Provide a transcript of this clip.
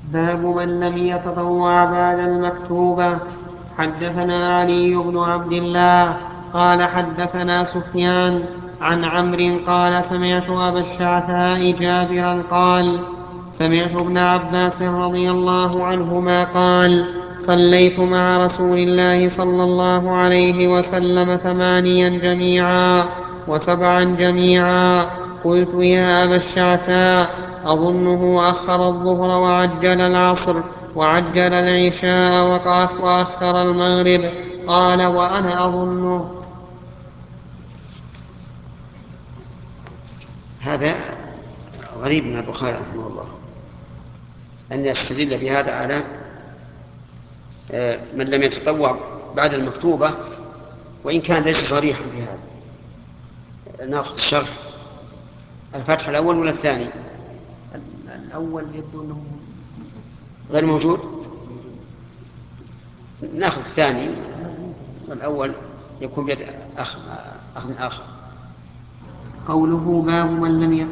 باب من لم يتطوع بعد المكتوبة. حدثنا علي بن عبد الله قال حدثنا سفيان عن عمرو قال سمعت أبا الشعثاء جابرا قال سمعت ابن عباس رضي الله عنهما قال صليت مع رسول الله صلى الله عليه وسلم 8 جميعا و7 جميعا. قلت يا أبا الشعثاء أظنه أخر الظهر وعجل العصر وعجل العشاء وأخر المغرب. قال وأنا أظنه. هذا غريب من البخاري رحمه الله أن يستدل بهذا على من لم يتطوع بعد المكتوبة، وإن كان ليس صريحا في هذا. ناخذ الشرح. الفتح الأول ولا الثاني؟ الأول يبدو أنه غير موجود. ناخذ الثاني، والأول يكون بيد أخ آخر. قوله باب من لم